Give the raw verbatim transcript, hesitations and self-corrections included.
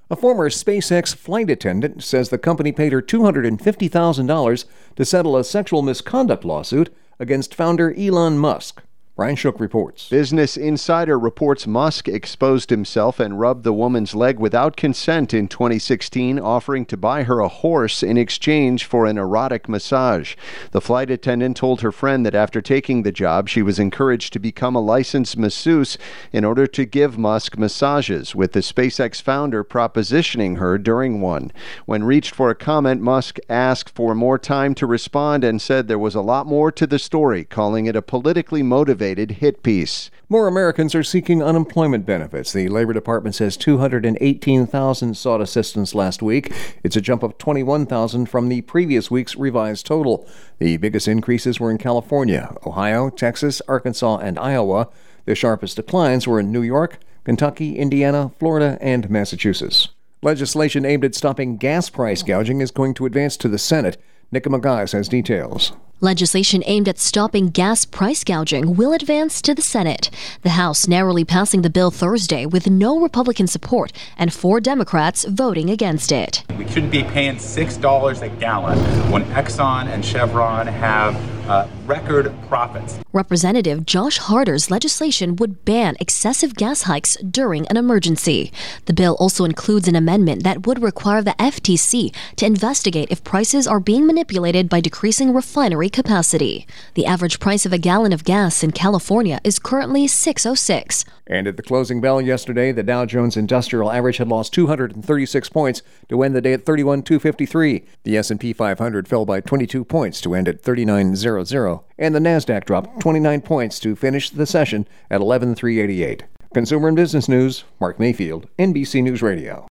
A former SpaceX flight attendant says the company paid her two hundred fifty thousand dollars to settle a sexual misconduct lawsuit against founder Elon Musk. Brian Shook reports. Business Insider reports Musk exposed himself and rubbed the woman's leg without consent in twenty sixteen, offering to buy her a horse in exchange for an erotic massage. The flight attendant told her friend that after taking the job, she was encouraged to become a licensed masseuse in order to give Musk massages, with the SpaceX founder propositioning her during one. When reached for a comment, Musk asked for more time to respond and said there was a lot more to the story, calling it a politically motivated hit piece. More Americans are seeking unemployment benefits. The Labor Department says two hundred eighteen thousand sought assistance last week. It's a jump of twenty-one thousand from the previous week's revised total. The biggest increases were in California, Ohio, Texas, Arkansas, and Iowa. The sharpest declines were in New York, Kentucky, Indiana, Florida, and Massachusetts. Legislation aimed at stopping gas price gouging is going to advance to the Senate. Nika Magais has details. Legislation aimed at stopping gas price gouging will advance to the Senate. The House narrowly passing the bill Thursday with no Republican support and four Democrats voting against it. We shouldn't be paying six dollars a gallon when Exxon and Chevron have uh, record profits. Representative Josh Harder's legislation would ban excessive gas hikes during an emergency. The bill also includes an amendment that would require the F T C to investigate if prices are being manipulated by decreasing refinery capacity. The average price of a gallon of gas in California is currently six oh six. And at the closing bell yesterday, the Dow Jones Industrial Average had lost two hundred thirty-six points to end the day at thirty-one thousand two hundred fifty-three. The S and P five hundred fell by twenty-two points to end at thirty-nine thousand. And the Nasdaq dropped twenty-nine points to finish the session at eleven thousand three hundred eighty-eight. Consumer and Business News, Mark Mayfield, N B C News Radio.